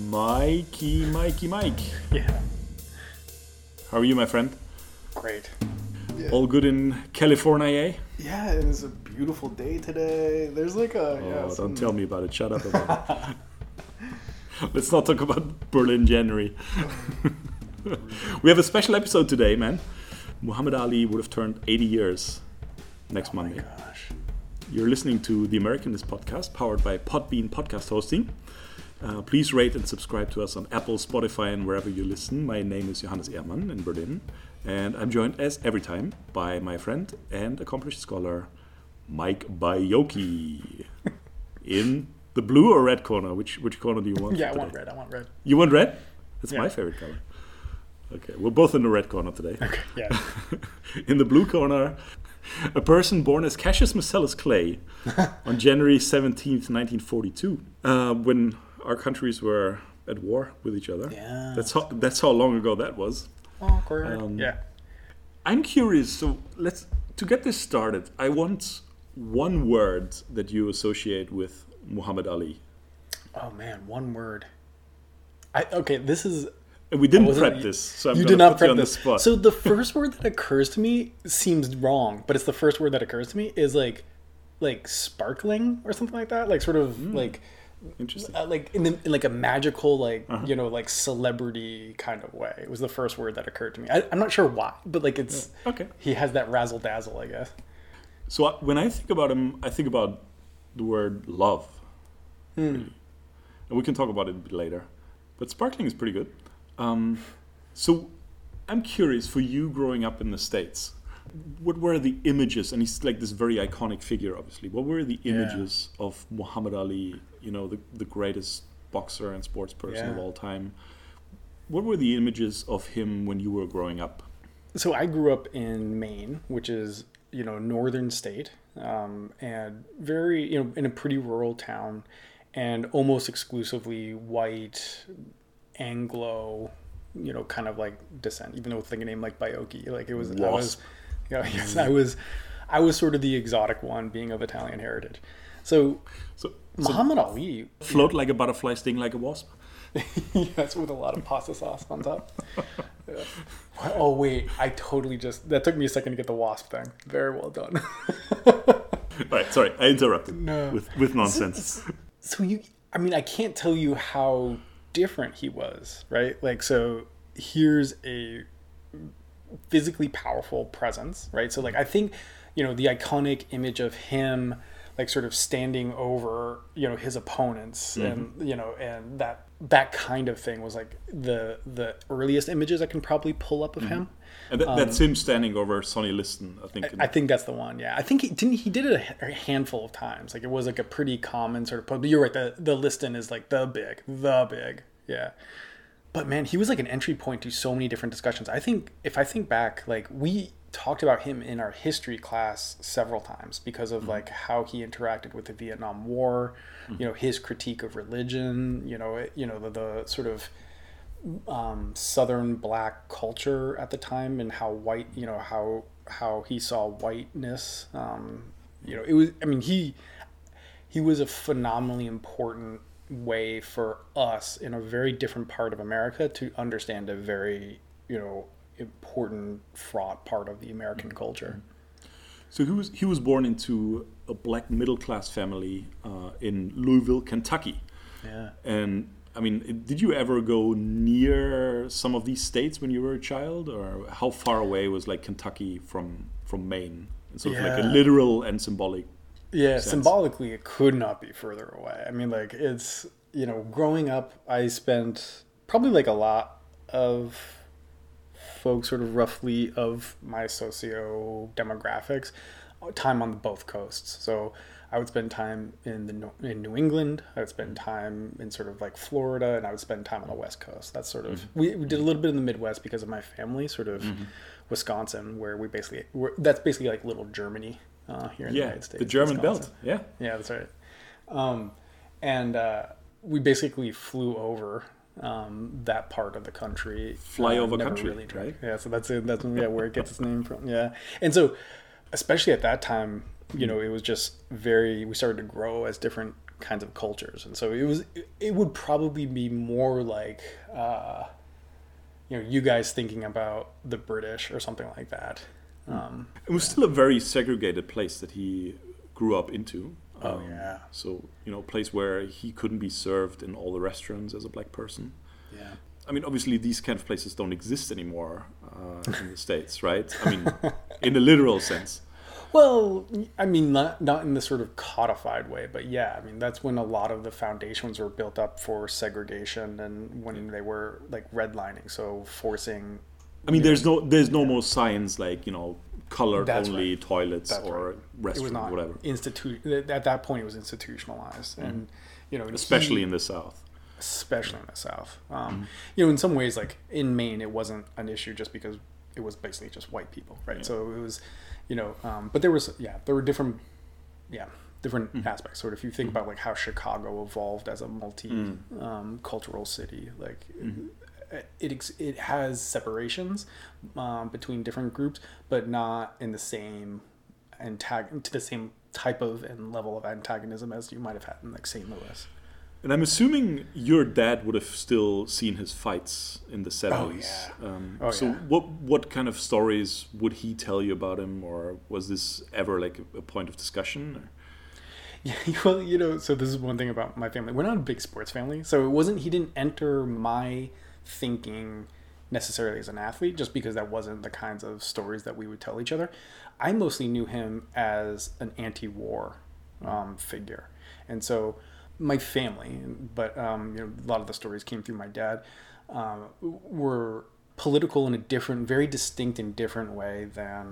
Mike. Yeah. How are you, my friend? Great. Yeah. All good in California? Yeah, it is a beautiful day today. There's like a... Don't tell me about it. Shut up about it. Let's not talk about Berlin January. We have a special episode today, man. Muhammad Ali would have turned 80 years next Monday. Oh my gosh. You're listening to the Americanist podcast, powered by Podbean Podcast Hosting. Please rate and subscribe to us on Apple, Spotify, and wherever you listen. My name is Johannes Ehrmann in Berlin, and I'm joined, as every time, by my friend and accomplished scholar, Mike Bayoki. In the blue or red corner? Which corner do you want? Yeah, I want red. You want red? That's Yeah. my favorite color. Okay, we're both in the red corner today. Okay, yeah. In the blue corner, a person born as Cassius Marcellus Clay on January 17th, 1942, when our countries were at war with each other. Yeah. That's how long ago that was. Awkward. Yeah. I'm curious, so to get this started, I want one word that you associate with Muhammad Ali. Oh man, one word. This is... And we didn't prep this, so I'm you going did to not put prep you on this. the spot. So the first word that occurs to me seems wrong, but it's the first word that occurs to me is like sparkling or something like that, like sort of like Interesting. like in like a magical like celebrity kind of way. It was the first word that occurred to me. I'm not sure why, but like it's Okay. He has that razzle dazzle, I guess. So when I think about him, I think about the word love. Really. And we can talk about it a bit later. But sparkling is pretty good. So I'm curious, for you growing up in the States, what were the images, and he's like this very iconic figure, obviously. What were the images of Muhammad Ali, the greatest boxer and sports person of all time? What were the images of him when you were growing up? So I grew up in Maine, which is, northern state, and very, in a pretty rural town, and almost exclusively white, Anglo, kind of like descent, even though with like a name like Bayoki, like it was, Wasp. I was sort of the exotic one, being of Italian heritage. So Muhammad Ali, Float like a butterfly, sting like a wasp? yes, with a lot of pasta sauce on top. Yeah. Oh wait, that took me a second to get the wasp thing. Very well done. Right, sorry, I interrupted No. with nonsense. So I can't tell you how different he was, right? Like, so here's a physically powerful presence, right? So like, I think, the iconic image of him, like sort of standing over, his opponents and, and that kind of thing was like the earliest images I can probably pull up of him. And that's him standing over Sonny Liston, I think. I think that's the one. Yeah, I think he did it a handful of times. Like it was like a pretty common sort of pose. But you're right. The Liston is like the big. Yeah. But man, he was like an entry point to so many different discussions. I think if I think back, like we talked about him in our history class several times because of like how he interacted with the Vietnam War, his critique of religion, the sort of Southern black culture at the time and how white, how he saw whiteness. It was, he was a phenomenally important way for us in a very different part of America to understand a very, important, fraught part of the American culture. So he was born into a black middle class family in Louisville, Kentucky. Yeah. And did you ever go near some of these states when you were a child, or how far away was like Kentucky from Maine? And sort of like a literal and symbolic. Yeah, sense. Symbolically, it could not be further away. It's, growing up, I spent probably like a lot of folks sort of roughly of my socio-demographics time on both coasts. So I would spend time in New England, I would spend time in sort of like Florida, and I would spend time on the West Coast. That's sort of, we did a little bit in the Midwest because of my family, sort of Wisconsin, where that's basically like little Germany here in the United States. The German Wisconsin. belt. Yeah, that's right. And we basically flew over that part of the country. Flyover never country, really tried. right? Yeah, so that's it. That's where it gets its name from. Yeah, and so especially at that time, it was just we started to grow as different kinds of cultures, and so it would probably be more like you guys thinking about the British or something like that. It was still a very segregated place that he grew up into. So, a place where he couldn't be served in all the restaurants as a black person. Yeah. I mean, obviously, these kind of places don't exist anymore in the States, right? I mean, in the literal sense. Well, I mean, not in the sort of codified way, but yeah, I mean, that's when a lot of the foundations were built up for segregation and when they were like redlining, so forcing. I mean, there's no more science like, colored only toilets or restaurants, it was not whatever. At that point, it was institutionalized, and especially in the South. Especially in the South, in some ways, like in Maine, it wasn't an issue just because it was basically just white people, right? Yeah. So it was, but there were different aspects. Sort of, if you think about like how Chicago evolved as a multi-cultural city, like it has separations between different groups, but not in the same to the same type of and level of antagonism as you might have had in like St. Louis. And I'm assuming your dad would have still seen his fights in the 70s. So what kind of stories would he tell you about him, or was this ever like a point of discussion? Or? Yeah, well, so this is one thing about my family. We're not a big sports family, so he didn't enter my thinking necessarily as an athlete, just because that wasn't the kinds of stories that we would tell each other. I mostly knew him as an anti-war figure, and so my family, but a lot of the stories came through my dad, were political in a different, very distinct and different way than.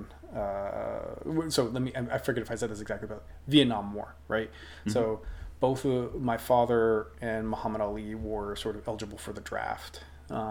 So I forget if I said this exactly, but Vietnam War, right? Mm-hmm. So both my father and Muhammad Ali were sort of eligible for the draft,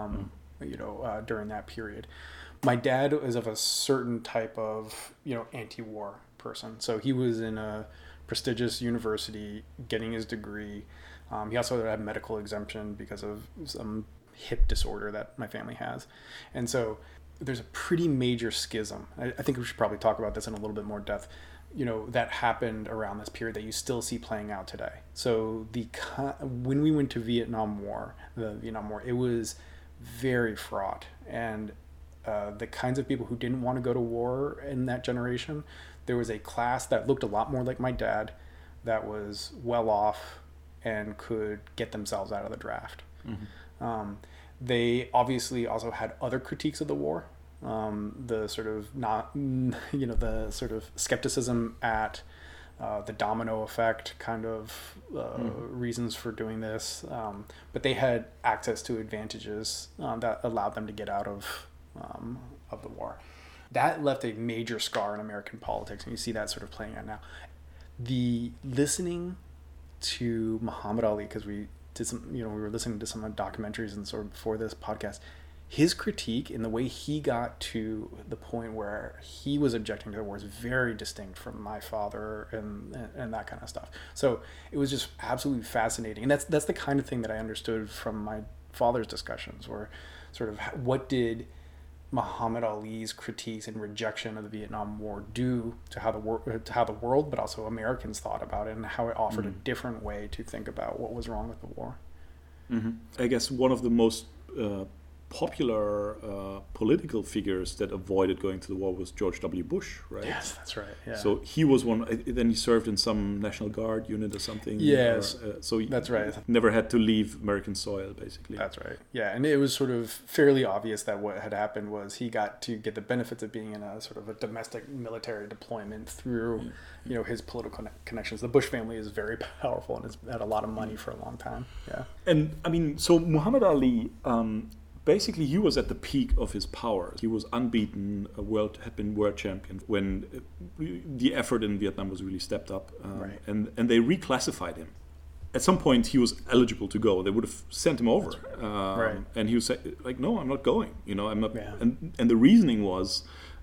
during that period. My dad is of a certain type of, anti-war person. So he was in a prestigious university getting his degree. He also had medical exemption because of some hip disorder that my family has. And so there's a pretty major schism. I think we should probably talk about this in a little bit more depth, that happened around this period that you still see playing out today. So when we went to the Vietnam War, it was very fraught. And the kinds of people who didn't want to go to war in that generation, there was a class that looked a lot more like my dad that was well off and could get themselves out of the draft. Mm-hmm. They obviously also had other critiques of the war. The sort of the sort of skepticism at the domino effect kind of reasons for doing this. But they had access to advantages that allowed them to get out of the war. That left a major scar in American politics, and you see that sort of playing out now. The listening to Muhammad Ali, because we did some, we were listening to some documentaries and sort of before this podcast, his critique and the way he got to the point where he was objecting to the war is very distinct from my father and that kind of stuff. So it was just absolutely fascinating, and that's the kind of thing that I understood from my father's discussions, where sort of what did Muhammad Ali's critiques and rejection of the Vietnam War do to how the world, but also Americans thought about it, and how it offered a different way to think about what was wrong with the war. Mm-hmm. I guess one of the most popular political figures that avoided going to the war was George W. Bush, right? Yes, that's right. Yeah. So he was one. Then he served in some National Guard unit or something. Yes, so that's right. Never had to leave American soil, basically. That's right. Yeah, and it was sort of fairly obvious that what had happened was he got to get the benefits of being in a sort of a domestic military deployment through, his political connections. The Bush family is very powerful and has had a lot of money for a long time. Yeah. And I mean, so Muhammad Ali. Basically, he was at the peak of his power. He was unbeaten, had been world champion when the effort in Vietnam was really stepped up. Right. And they reclassified him. At some point, he was eligible to go. They would have sent him over. Right. And he was like, no, I'm not going. I'm not. Yeah. And the reasoning was,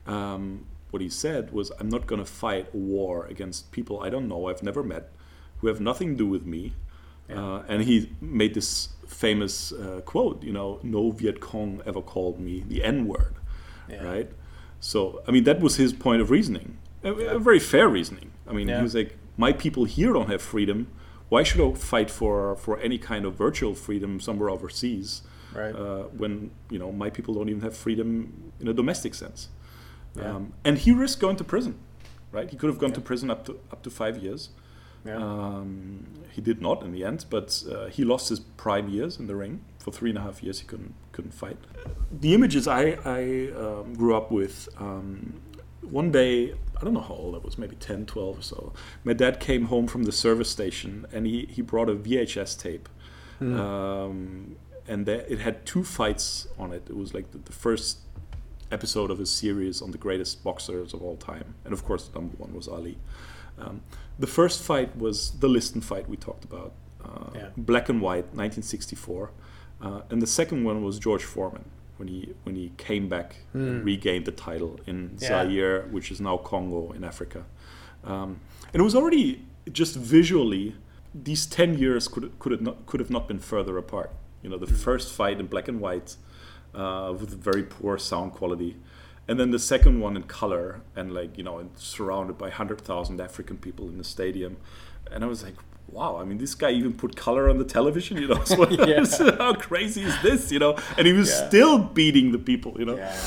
what he said was, I'm not going to fight a war against people I don't know, I've never met, who have nothing to do with me. Yeah. And he made this famous quote, no Viet Cong ever called me the N-word, right? So, I mean, that was his point of reasoning, a very fair reasoning. I mean, he was like, my people here don't have freedom. why should I fight for any kind of virtual freedom somewhere overseas, Right. when my people don't even have freedom in a domestic sense? Yeah. And he risked going to prison, right? He could have gone to prison up to 5 years. Yeah. He did not in the end, but he lost his prime years in the ring. For 3.5 years, he couldn't fight. The images I grew up with. One day, I don't know how old I was, maybe 10, 12 or so. My dad came home from the service station, and he brought a VHS tape, and it had 2 fights on it. It was like the first episode of a series on the greatest boxers of all time, and of course, number 1 was Ali. The first fight was the Liston fight we talked about, black and white, 1964, and the second one was George Foreman when he came back and regained the title in Zaire, which is now Congo in Africa, and it was already just visually, these 10 years could have not been further apart. The first fight in black and white with very poor sound quality. And then the second one in color, and and surrounded by 100,000 African people in the stadium. And I was like, wow, I mean, this guy even put color on the television, So how crazy is this, And he was still beating the people,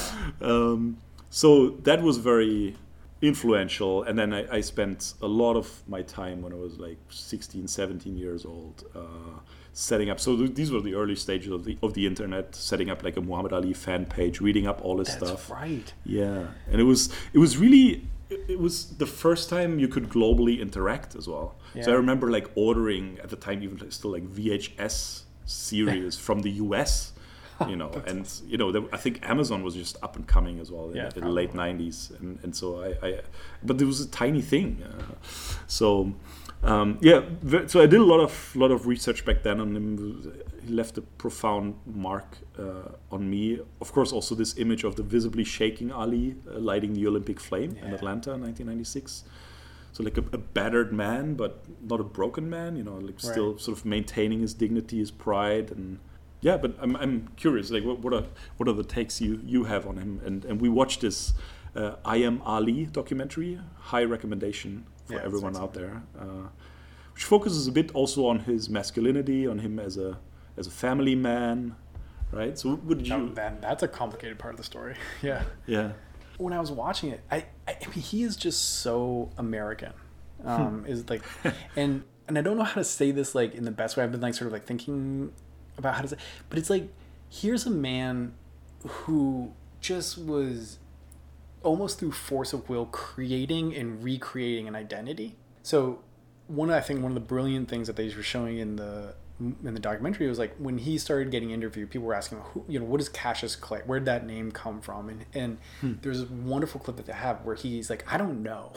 So that was very influential. And then I spent a lot of my time when I was like 16, 17 years old, setting up. So these were the early stages of the internet, setting up like a Muhammad Ali fan page, reading up all this stuff. That's right. Yeah, and it was the first time you could globally interact as well. Yeah. So I remember like ordering at the time, even still like VHS series from the US. And I think Amazon was just up and coming as well in the late 90s, and so but it was a tiny thing. So I did a lot of research back then on him. He left a profound mark on me. Of course, also this image of the visibly shaking Ali lighting the Olympic flame in Atlanta in 1996. So like a battered man, but not a broken man. Still sort of maintaining his dignity, his pride, and. Yeah, but I'm curious. Like, what are the takes you have on him? And we watched this I Am Ali documentary. High recommendation for everyone out there, which focuses a bit also on his masculinity, on him as a family man, right? So would you? That's a complicated part of the story. Yeah. Yeah. When I was watching it, I mean, he is just so American. Is like, and I don't know how to say this like in the best way. I've been like sort of like thinking about how to say, but it's like, here's a man who just was almost through force of will creating and recreating an identity. So one of the brilliant things that they were showing in the documentary was like when he started getting interviewed, people were asking him, what is Cassius Clay? Where'd that name come from? And there's a wonderful clip that they have where he's like, I don't know,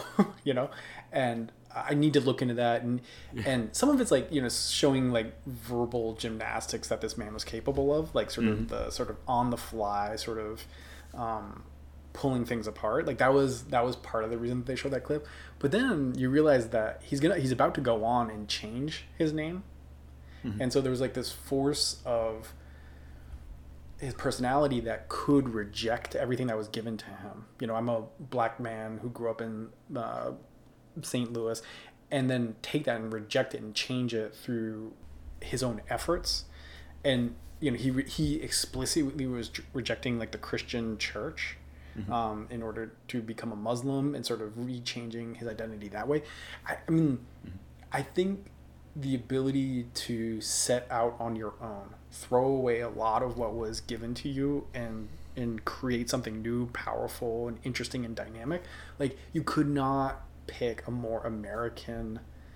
and I need to look into that. And some of it's like, showing like verbal gymnastics that this man was capable of, like sort of the sort of on the fly sort of pulling things apart. Like that was part of the reason that they showed that clip. But then you realize that he's about to go on and change his name. And so there was like this force of his personality that could reject everything that was given to him. I'm a black man who grew up in St. Louis, and then take that and reject it and change it through his own efforts. And he explicitly was rejecting like the Christian church in order to become a Muslim, and sort of rechanging his identity that way. I mean, I think the ability to set out on your own, throw away a lot of what was given to you, and create something new, powerful, and interesting and dynamic. Like, you could not pick a more American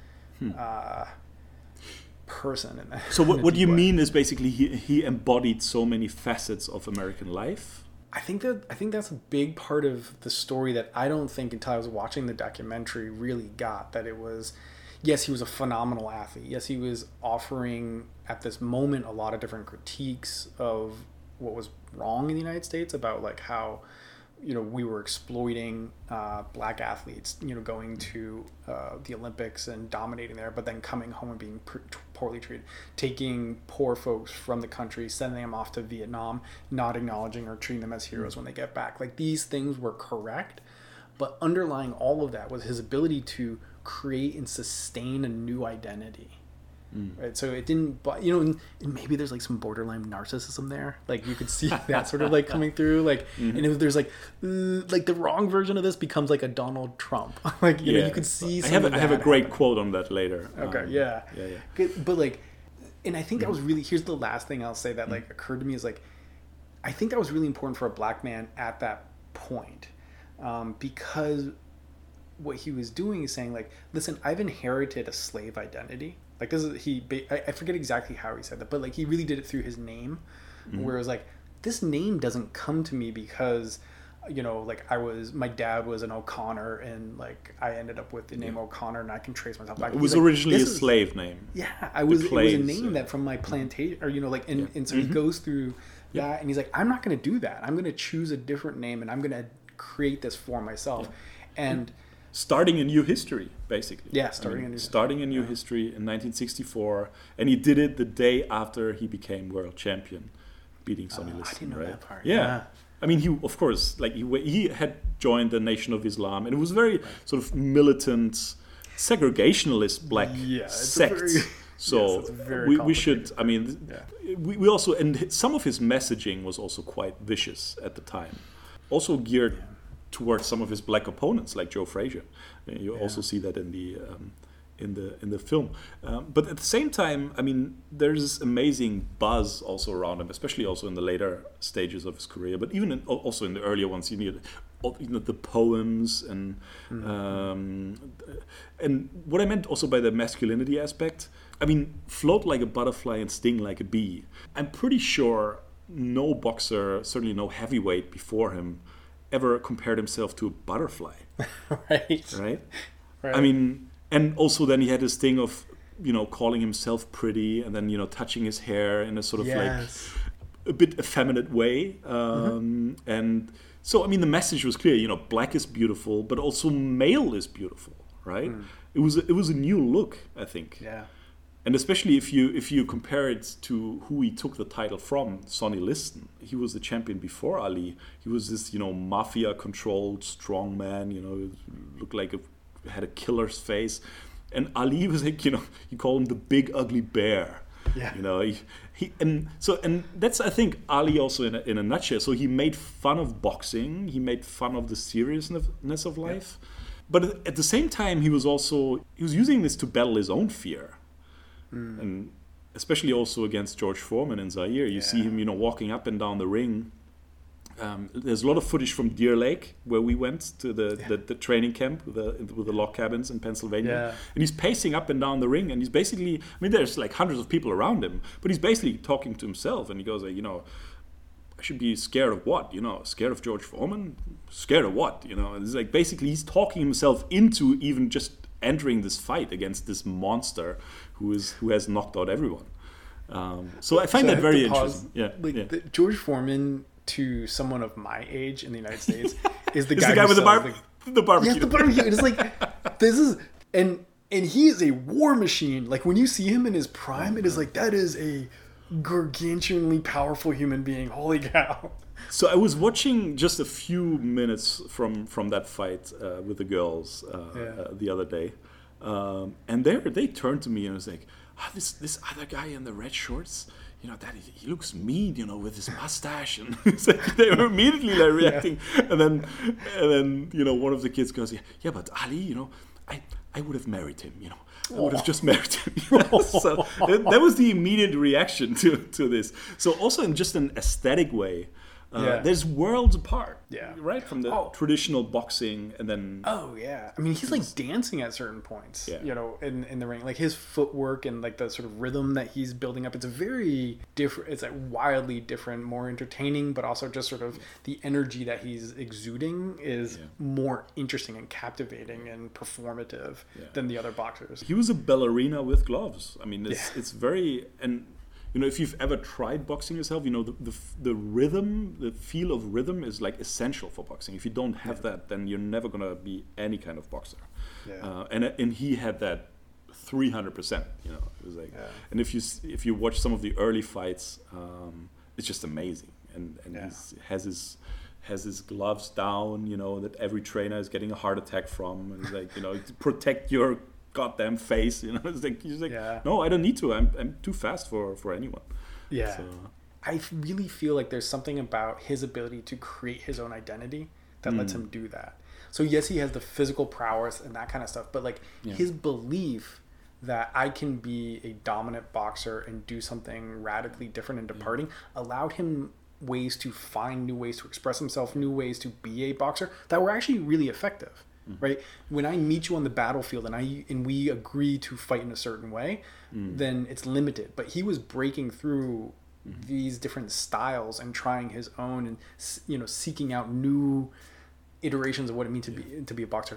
person in that. So what do you mean is basically he embodied so many facets of American life? I think that's a big part of the story that I don't think until I was watching the documentary really got. That it was, yes, he was a phenomenal athlete. Yes, he was offering at this moment a lot of different critiques of what was wrong in the United States about like how we were exploiting black athletes, going to the Olympics and dominating there, but then coming home and being poorly treated, taking poor folks from the country, sending them off to Vietnam, not acknowledging or treating them as heroes when they get back. Like, these things were correct, but underlying all of that was his ability to create and sustain a new identity. Right, so it didn't, but and maybe there's like some borderline narcissism there. Like you could see that sort of like coming through. Like, and if there's like the wrong version of this becomes like a Donald Trump. Like you could see. I have a great quote on that later. Okay, yeah. But like, and I think that was really. Here's the last thing I'll say that like occurred to me is like, I think that was really important for a black man at that point, because what he was doing is saying like, listen, I've inherited a slave identity. Like this is I forget exactly how he said that, but like he really did it through his name, where it was like, this name doesn't come to me because, like my dad was an O'Connor and like I ended up with the name O'Connor and I can trace myself back. It was originally a slave name. Yeah, it was a name that from my plantation, or and so he goes through that and he's like, I'm not going to do that. I'm going to choose a different name and I'm going to create this for myself, and. Starting a new history, basically. Yeah, starting a new history in 1964, and he did it the day after he became world champion, beating Sonny Liston. I didn't know that part. Yeah. I mean, he of course, like he had joined the Nation of Islam, and it was very sort of militant, segregationalist black sect. So we should. I mean, we also, and some of his messaging was also quite vicious at the time, also geared towards some of his black opponents like Joe Frazier. You also see that in the film. But at the same time, I mean, there's this amazing buzz also around him, especially also in the later stages of his career. But even also in the earlier ones, the poems and what I meant also by the masculinity aspect. I mean, float like a butterfly and sting like a bee. I'm pretty sure no boxer, certainly no heavyweight before him, ever compared himself to a butterfly. Right. I mean, and also then he had this thing of, calling himself pretty and then, touching his hair in a sort of like a bit effeminate way. And so, I mean, the message was clear, black is beautiful, but also male is beautiful, right? It was a new look, I think. Yeah. And especially if you compare it to who he took the title from, Sonny Liston. He was the champion before Ali. He was this, mafia-controlled strong man. Looked like had a killer's face. And Ali was like, you call him the big ugly bear. Yeah. And that's, I think, Ali also in a nutshell. So he made fun of boxing. He made fun of the seriousness of life. Yeah. But at the same time, he was using this to battle his own fear. And especially also against George Foreman in Zaire. You see him, walking up and down the ring. There's a lot of footage from Deer Lake, where we went to the training camp with the log cabins in Pennsylvania. Yeah. And he's pacing up and down the ring, and he's basically, I mean, there's like hundreds of people around him, but he's basically talking to himself, and he goes, I should be scared of what? Scared of George Foreman? Scared of what? And it's like basically he's talking himself into even just entering this fight against this monster who has knocked out everyone. So I find that very interesting. George Foreman, to someone of my age in the United States, is the guy with the barbecue. Yes, the barbecue. It's like this is and he is a war machine. Like when you see him in his prime, it is like that is a gargantuanly powerful human being. Holy cow! So I was watching just a few minutes from that fight with the girls the other day, and they turned to me and was like, this other guy in the red shorts, that he looks mean, with his mustache, and it's like they were immediately like reacting, and then one of the kids goes, yeah, but Ali, I would have married him, I would have just married him. So that was the immediate reaction to this. So also in just an aesthetic way. There's worlds apart, right? From the traditional boxing, and then I mean, he's like dancing at certain points, in the ring, like his footwork and like the sort of rhythm that he's building up. It's a very different. It's like wildly different, more entertaining, but also just sort of the energy that he's exuding is more interesting and captivating and performative than the other boxers. He was a ballerina with gloves. I mean, it's very and. If you've ever tried boxing yourself, the rhythm, the feel of rhythm is like essential for boxing. If you don't have that, then you're never gonna be any kind of boxer. Yeah. And he had that 300%. It was like, and if you watch some of the early fights, it's just amazing. And he has his gloves down. That every trainer is getting a heart attack from, and he's like, to protect your goddamn face. You know, it's like he's like, Yeah. no, I don't need to. I'm too fast for anyone. Yeah. So, I really feel like there's something about his ability to create his own identity that lets him do that. So yes, he has the physical prowess and that kind of stuff, but like his belief that I can be a dominant boxer and do something radically different and departing allowed him ways to find new ways to express himself, new ways to be a boxer that were actually really effective. Right? When I meet you on the battlefield and we agree to fight in a certain way, then it's limited. But he was breaking through these different styles and trying his own, and seeking out new iterations of what it means to be a boxer.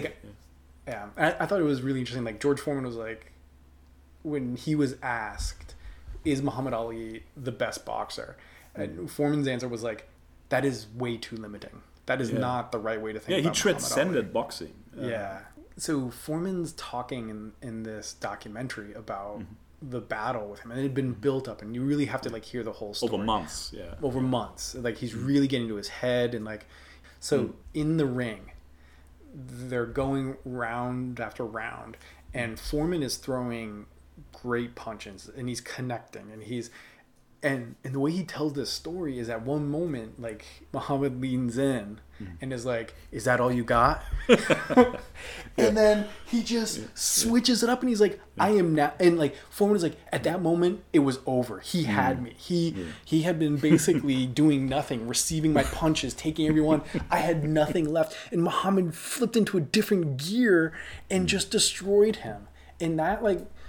I thought it was really interesting. Like George Foreman was like, when he was asked, "Is Muhammad Ali the best boxer?" and Foreman's answer was like, "That is way too limiting. That is not the right way to think." Yeah, about he Muhammad transcended Ali." boxing. Yeah. So Foreman's talking in this documentary about the battle with him, and it had been built up, and you really have to like hear the whole story Over months. Yeah. over months. Like he's really getting to his head, and like so in the ring, they're going round after round, and Foreman is throwing great punches, and he's connecting, and the way he tells this story is at one moment, like Muhammad leans in and is like, "Is that all you got?" And then he just switches it up and he's like, "I am now." And like Foreman is like, at that moment, it was over. He had me. He had been basically doing nothing, receiving my punches, taking everyone. I had nothing left. And Muhammad flipped into a different gear and just destroyed him. And that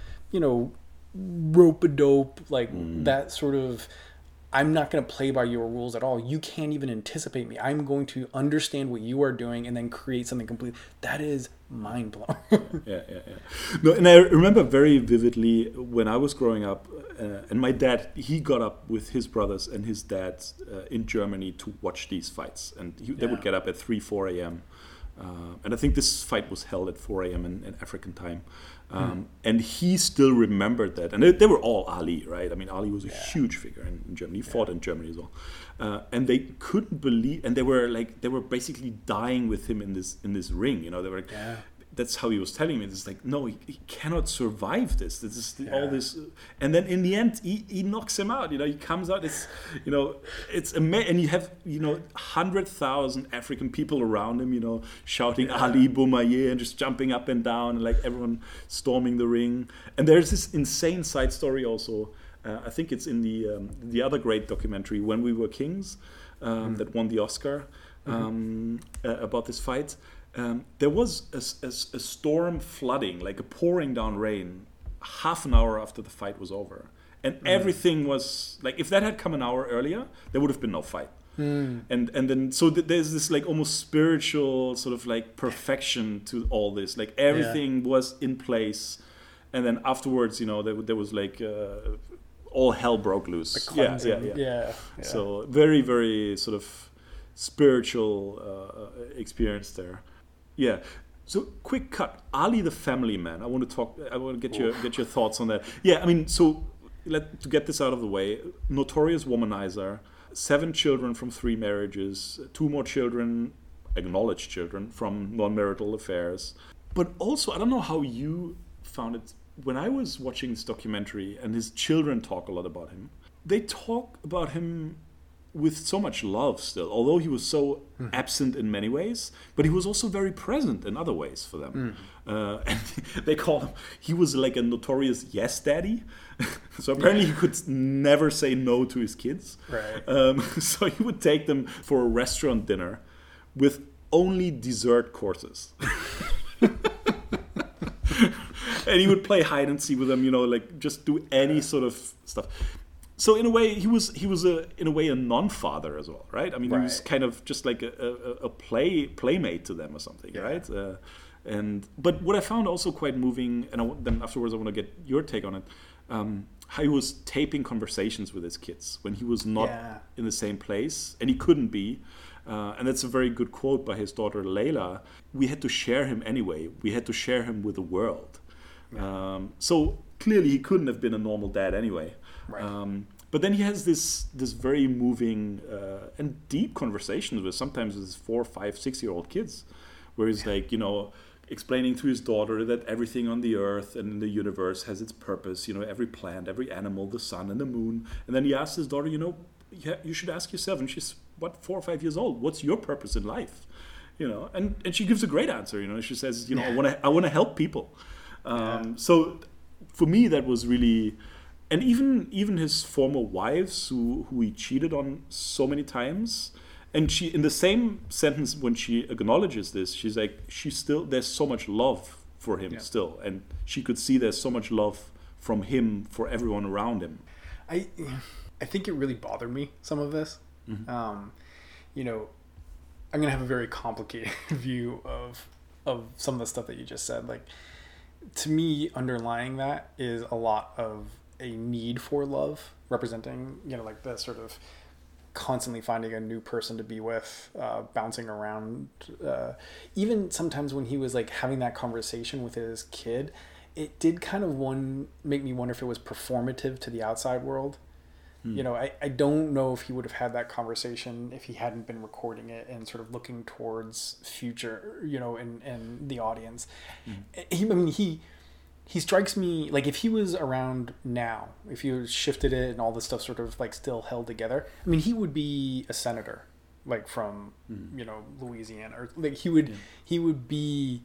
rope-a-dope, that sort of, I'm not going to play by your rules at all. You can't even anticipate me. I'm going to understand what you are doing and then create something complete. That is mind-blowing. Yeah. No, and I remember very vividly when I was growing up, and my dad, he got up with his brothers and his dad in Germany to watch these fights. And they would get up at 3, 4 a.m. And I think this fight was held at 4 a.m. in African time. And he still remembered that. And they were all Ali, right? I mean, Ali was a huge figure in Germany. He fought in Germany as well. And they couldn't believe, and they were basically dying with him in this ring. You know, they were. That's how he was telling me. It's like, no, he cannot survive this. This is all this, and then in the end, he knocks him out. You know, he comes out. It's amazing, and you have 100,000 African people around him. You know, shouting Ali Boumaier and just jumping up and down, and like everyone storming the ring. And there's this insane side story also. I think it's in the other great documentary, When We Were Kings, that won the Oscar about this fight. There was a storm flooding, like a pouring down rain, half an hour after the fight was over. And everything was, like, if that had come an hour earlier, there would have been no fight. And then, so there's this, like, almost spiritual sort of, like, perfection to all this. Like, everything was in place. And then afterwards, there was, like, all hell broke loose. Yeah. So very, very sort of spiritual experience there. Yeah. So quick cut. Ali the family man. I want to get your thoughts on that. Yeah. I mean, so to get this out of the way, notorious womanizer, 7 children from 3 marriages, 2 more children, acknowledged children from non-marital affairs. But also, I don't know how you found it. When I was watching this documentary and his children talk a lot about him, they talk about him with so much love still, although he was so absent in many ways, but he was also very present in other ways for them. And they call him, he was like a notorious yes daddy. So apparently he could never say no to his kids. Right. So he would take them for a restaurant dinner with only dessert courses. And he would play hide and seek with them, like just do any sort of stuff. So in a way, he was a non-father as well, right? I mean, he was kind of just like a playmate to them or something, right? But what I found also quite moving, and then afterwards I want to get your take on it, how he was taping conversations with his kids when he was not in the same place, and he couldn't be. And that's a very good quote by his daughter Layla. We had to share him anyway. We had to share him with the world. So clearly he couldn't have been a normal dad anyway. Right. But then he has this very moving and deep conversations with sometimes his 4, 5, 6-year-old kids, where he's like, explaining to his daughter that everything on the earth and in the universe has its purpose. Every plant, every animal, the sun and the moon. And then he asks his daughter, you should ask yourself, and she's 4 or 5 years old, what's your purpose in life? And she gives a great answer. She says, I want to help people. So for me, that was really, and even his former wives who he cheated on so many times. And she, in the same sentence, when she acknowledges this, she's like, there's so much love for him still. And she could see there's so much love from him for everyone around him. I think it really bothered me, some of this. Mm-hmm. I'm going to have a very complicated view of some of the stuff that you just said. Like, to me, underlying that is a lot of a need for love, representing, like the sort of constantly finding a new person to be with, bouncing around. Even sometimes when he was like having that conversation with his kid, it did kind of make me wonder if it was performative to the outside world. I don't know if he would have had that conversation if he hadn't been recording it and sort of looking towards future, and the audience. He strikes me like if he was around now, if you shifted it and all this stuff sort of like still held together, he would be a senator, like from, Louisiana, or like he would be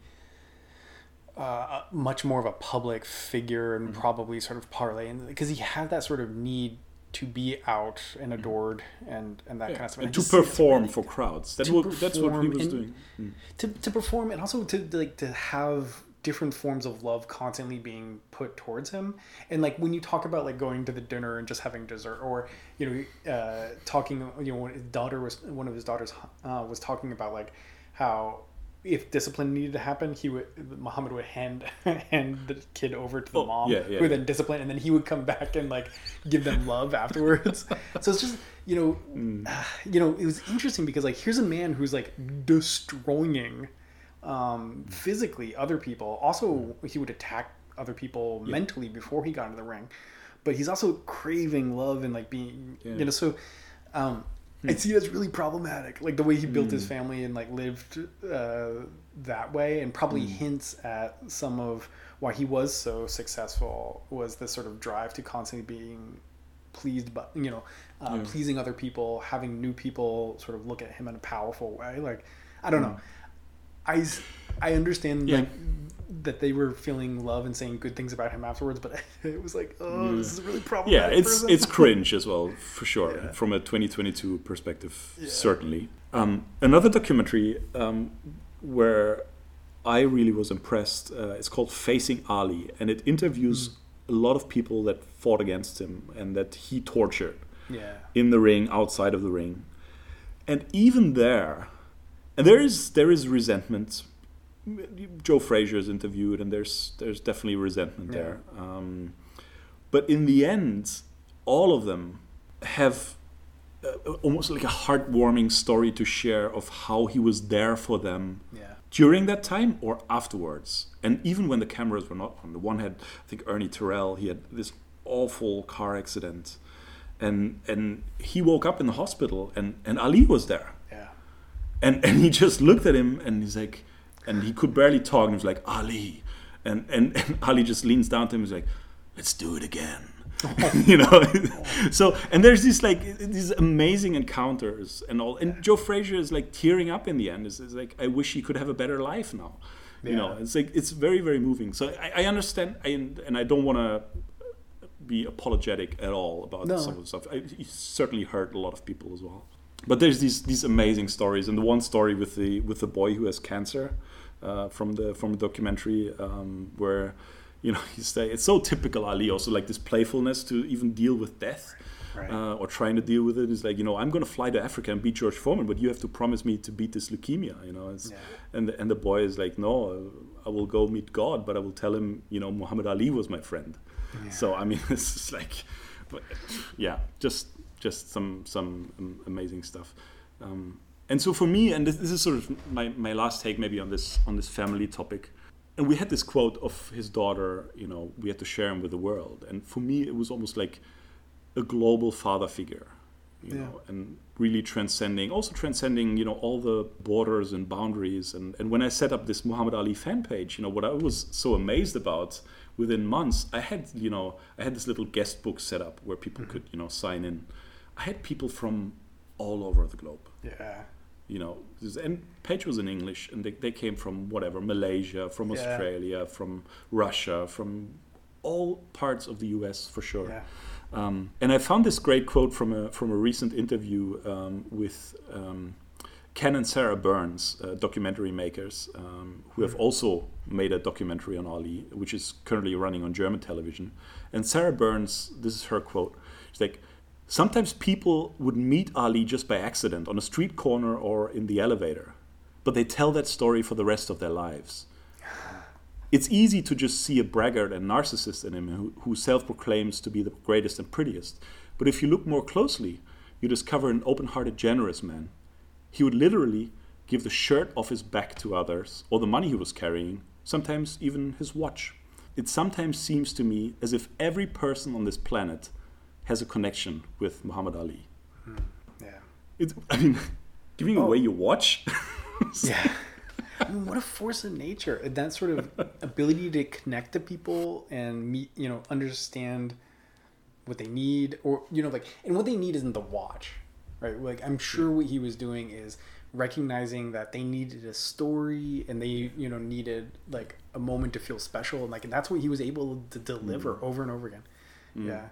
much more of a public figure and probably sort of parlay, because he had that sort of need to be out and adored and that kind of stuff. And to perform for crowds. That's what he was doing. To perform, and also to have different forms of love constantly being put towards him. And like when you talk about like going to the dinner and just having dessert, or talking, one of his daughters was talking about like how if discipline needed to happen, Muhammad would hand the kid over to the mom, who would then discipline, and then he would come back and like give them love afterwards. So it's just it was interesting because like here's a man who's like destroying physically other people. Also, he would attack other people mentally before he got into the ring, but he's also craving love and like being I see that's really problematic, like the way he built his family and like lived that way, and probably hints at some of why he was so successful was this sort of drive to constantly being pleased by pleasing other people, having new people sort of look at him in a powerful way. Like, I don't know, I understand like that they were feeling love and saying good things about him afterwards, but it was like, this is really problematic. Yeah, it's cringe as well, for sure, from a 2022 perspective, certainly. Another documentary where I really was impressed, it's called Facing Ali, and it interviews a lot of people that fought against him and that he tortured in the ring, outside of the ring. And even there, and there is resentment. Joe Frazier is interviewed, and there's definitely resentment there. But in the end, all of them have almost like a heartwarming story to share of how he was there for them during that time or afterwards. And even when the cameras were not on. The one had, I think, Ernie Terrell. He had this awful car accident, and he woke up in the hospital, and Ali was there. And he just looked at him, and he's like, and he could barely talk, and he was like, Ali. And Ali just leans down to him and he's like, let's do it again. So, and there's these amazing encounters and all. And Joe Frazier is like tearing up in the end. It's like, I wish he could have a better life now. It's like, it's very, very moving. So I understand, and I don't want to be apologetic at all about some of the stuff. He certainly hurt a lot of people as well. But there's these amazing stories, and the one story with the boy who has cancer from the documentary, where it's so typical Ali, also like this playfulness to even deal with death, or trying to deal with it. Is like, I'm going to fly to Africa and beat George Foreman, but you have to promise me to beat this leukemia. And the boy is like, no, I will go meet God, but I will tell him Muhammad Ali was my friend. So I mean, it's just like, just some amazing stuff. And so for me, and this is sort of my last take maybe on this family topic, and we had this quote of his daughter, we had to share him with the world. And for me, it was almost like a global father figure, you know, and really transcending, all the borders and boundaries. And when I set up this Muhammad Ali fan page, what I was so amazed about, within months, I had this little guest book set up where people could, sign in. I had people from all over the globe. Yeah. And page was in English, and they came from whatever, Malaysia, from Australia, from Russia, from all parts of the US for sure. Yeah. And I found this great quote from a recent interview with Ken and Sarah Burns, documentary makers, who have also made a documentary on Ali, which is currently running on German television. And Sarah Burns, this is her quote. She's like, "Sometimes people would meet Ali just by accident on a street corner or in the elevator, but they tell that story for the rest of their lives. It's easy to just see a braggart and narcissist in him who self-proclaims to be the greatest and prettiest. But if you look more closely, you discover an open-hearted, generous man. He would literally give the shirt off his back to others, or the money he was carrying, sometimes even his watch. It sometimes seems to me as if every person on this planet has a connection with Muhammad Ali." Yeah. Giving away your watch? Yeah. What a force of nature. That sort of ability to connect to people and meet, understand what they need, or, and what they need isn't the watch, right? Like, I'm sure what he was doing is recognizing that they needed a story, and they, needed like a moment to feel special. And that's what he was able to deliver over and over again. Yeah.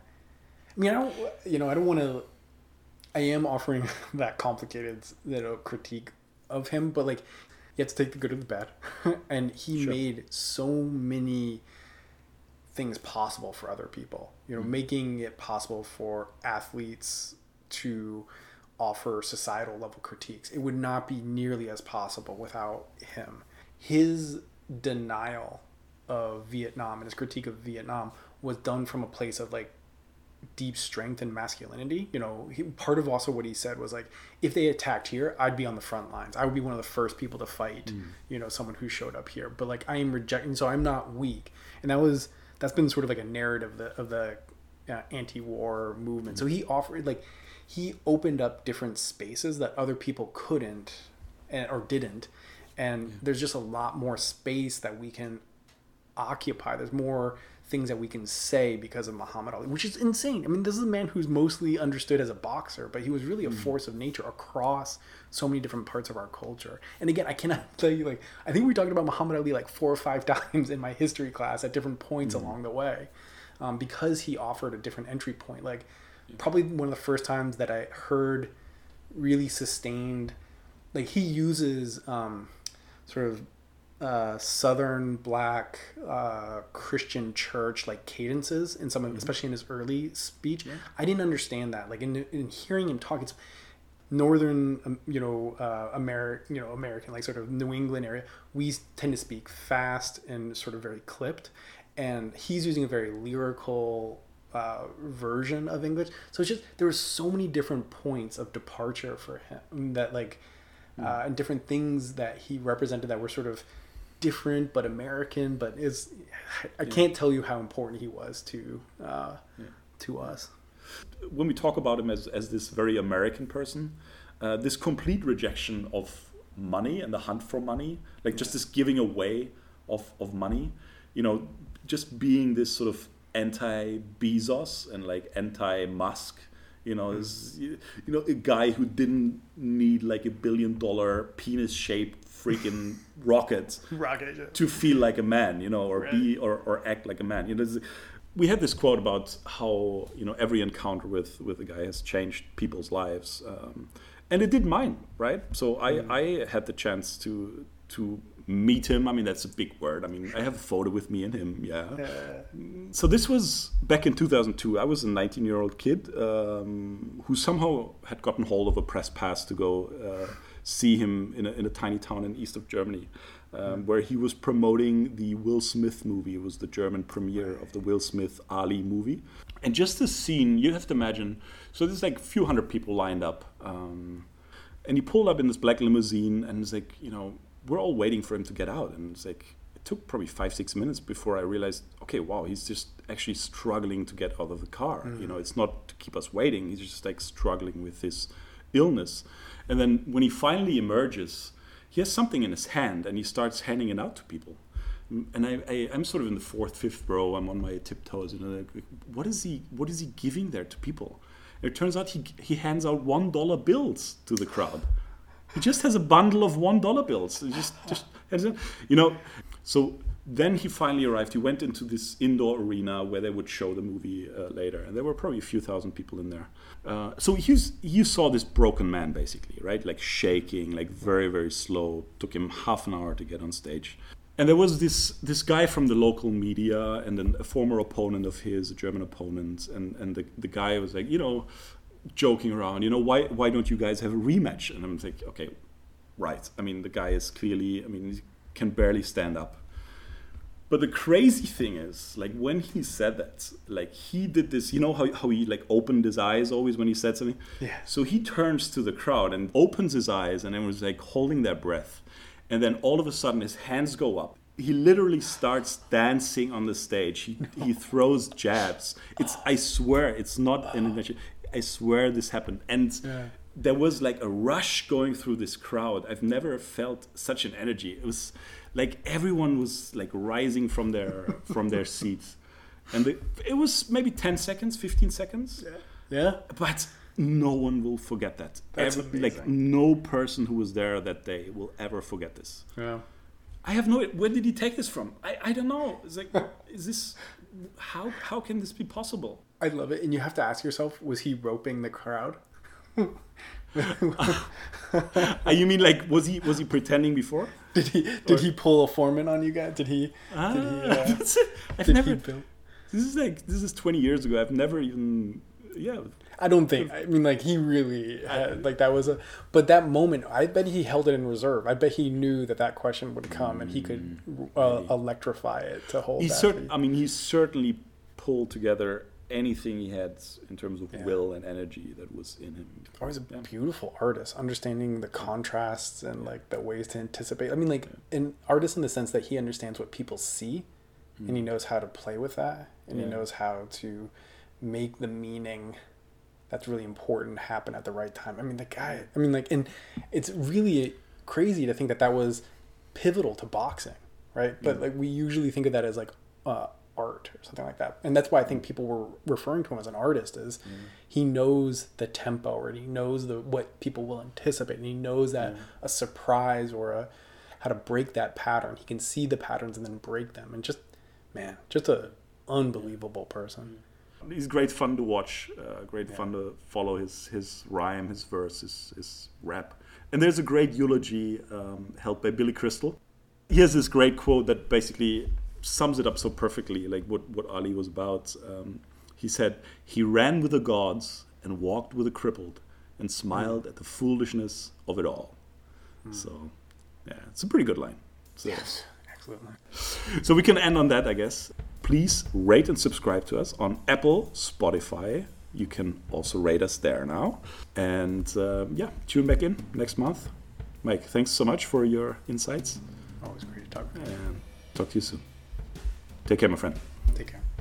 I don't want to, I am offering that complicated, critique of him, but you have to take the good and the bad. And he made so many things possible for other people, making it possible for athletes to offer societal level critiques. It would not be nearly as possible without him. His denial of Vietnam and his critique of Vietnam was done from a place of deep strength and masculinity. Part of also what he said was if they attacked here, I'd be on the front lines. I would be one of the first people to fight, someone who showed up here. But I am rejecting, so I'm not weak. And that's been sort of a narrative of the anti-war movement. So he offered, he opened up different spaces that other people couldn't or didn't. And there's just a lot more space that we can occupy. There's more things that we can say because of Muhammad Ali, which is insane. This is a man who's mostly understood as a boxer, but he was really a force of nature across so many different parts of our culture. And again, I cannot tell you, I think we talked about Muhammad Ali 4 or 5 times in my history class at different points along the way, because he offered a different entry point. Probably one of the first times that I heard really sustained, he uses sort of Southern Black Christian church cadences in some of, especially in his early speech. I didn't understand that. In hearing him talk, it's Northern American, sort of New England area, we tend to speak fast and sort of very clipped, and he's using a very lyrical version of English. So it's just, there were so many different points of departure for him that and different things that he represented that were sort of different but American, but I can't tell you how important he was to us. When we talk about him as this very American person, this complete rejection of money and the hunt for money, just this giving away of money, just being this sort of anti-Bezos and anti-Musk, a guy who didn't need $1 billion penis-shaped freaking rocket to feel like a man, or be or act like a man. We had this quote about how every encounter with a guy has changed people's lives, and it did mine, right? So I had the chance to meet him. That's a big word. I have a photo with me and him. So this was back in 2002. I was a 19-year-old kid who somehow had gotten hold of a press pass to go see him in a tiny town in east of Germany, where he was promoting the Will Smith movie. It was the German premiere of the Will Smith Ali movie. And just this scene, you have to imagine, so there's a few hundred people lined up, and he pulled up in this black limousine, and it's we're all waiting for him to get out, and it's took probably 5-6 minutes before I realized, okay, wow, he's just actually struggling to get out of the car. You know, it's not to keep us waiting. He's just like struggling with his illness. And then when he finally emerges, he has something in his hand and he starts handing it out to people. And I'm sort of in the 4th, 5th row. I'm on my tiptoes. You know, like, what is he giving there to people? And it turns out he hands out $1 bills to the crowd. He just has a bundle of $1 bills. He just hands it, you know. So then he finally arrived. He went into this indoor arena where they would show the movie later, and there were probably a few thousand people in there. So you saw this broken man basically, right? Like shaking, like very, very slow. Took him half an hour to get on stage. And there was this guy from the local media and then a former opponent of his, a German opponent, and the guy was like, you know, joking around, you know, why don't you guys have a rematch? And I'm like, okay, right. I mean, the guy is clearly, I mean, he can barely stand up. But the crazy thing is, like, when he said that, like, he did this, you know how he, like, opened his eyes always when he said something? Yeah. So he turns to the crowd and opens his eyes and then was, like, holding their breath. And then all of a sudden his hands go up. He literally starts dancing on the stage. He throws jabs. I swear, it's not an invention. I swear this happened. And there was like a rush going through this crowd. I've never felt such an energy. It was like everyone was like rising from their seats. And it was maybe 10 seconds, 15 seconds. Yeah. But no one will forget that. That's amazing. Like no person who was there that day will ever forget this. Yeah. I have no. Where did he take this from? I don't know. It's like, is this? How can this be possible? I love it, and you have to ask yourself: was he roping the crowd? You mean like was he pretending before? Did he pull a Foreman on you guys? Did he? That's it. This is 20 years ago. I've never even. Yeah. I don't think. I mean, like he really had, like that was a. But that moment, I bet he held it in reserve. I bet he knew that question would come, and he could electrify it to hold. He certainly pulled together anything he had in terms of will and energy that was in him. Oh, he's a beautiful artist, understanding the contrasts and like the ways to anticipate. I mean, like an artist in the sense that he understands what people see, and he knows how to play with that, and he knows how to make the meaning that's really important happen at the right time. I mean, the guy, and it's really crazy to think that was pivotal to boxing, right? But like we usually think of that as like art or something like that. And that's why I think people were referring to him as an artist is he knows the tempo, or he knows what people will anticipate, and he knows that a surprise or how to break that pattern. He can see the patterns and then break them. And just a unbelievable person. He's great fun to watch, fun to follow his rhyme, his verse, his rap. And there's a great eulogy held by Billy Crystal. He has this great quote that basically sums it up so perfectly, like what Ali was about. He said, "He ran with the gods and walked with the crippled and smiled at the foolishness of it all." So, yeah, it's a pretty good line. So, yes, excellent line. So we can end on that, I guess. Please rate and subscribe to us on Apple, Spotify. You can also rate us there now. And tune back in next month. Mike, thanks so much for your insights. Always great to talk. And talk to you soon. Take care, my friend. Take care.